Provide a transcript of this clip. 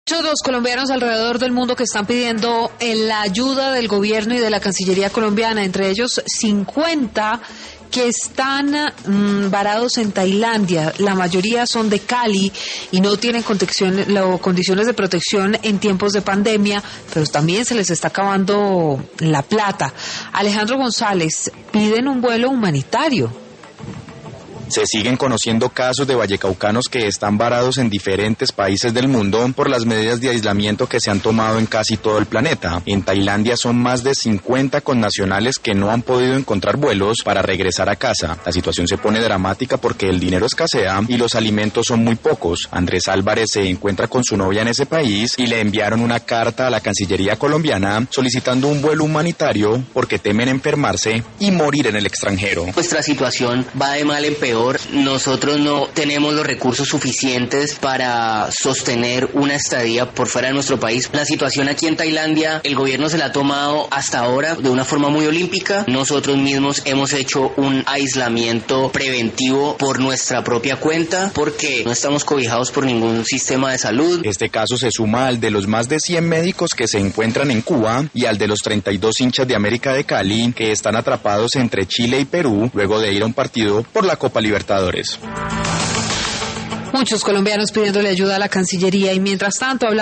Muchos de los colombianos alrededor del mundo que están pidiendo la ayuda del gobierno y de la Cancillería colombiana, entre ellos 50 que están varados en Tailandia. La mayoría son de Cali y no tienen condiciones de protección en tiempos de pandemia, pero también se les está acabando la plata. Alejandro González, piden un vuelo humanitario. Se siguen conociendo casos de vallecaucanos que están varados en diferentes países del mundo por las medidas de aislamiento que se han tomado en casi todo el planeta. En Tailandia son más de 50 connacionales que no han podido encontrar vuelos para regresar a casa. La situación se pone dramática porque el dinero escasea y los alimentos son muy pocos. Andrés Álvarez se encuentra con su novia en ese país y le enviaron una carta a la Cancillería colombiana solicitando un vuelo humanitario porque temen enfermarse y morir en el extranjero. Nuestra situación va de mal en peor. Nosotros no tenemos los recursos suficientes para sostener una estadía por fuera de nuestro país. La situación aquí en Tailandia, el gobierno se la ha tomado hasta ahora de una forma muy olímpica. Nosotros mismos hemos hecho un aislamiento preventivo por nuestra propia cuenta porque no estamos cobijados por ningún sistema de salud. Este caso se suma al de los más de 100 médicos que se encuentran en Cuba y al de los 32 hinchas de América de Cali que están atrapados entre Chile y Perú luego de ir a un partido por la Copa Libertadores. Muchos colombianos pidiéndole ayuda a la Cancillería y mientras tanto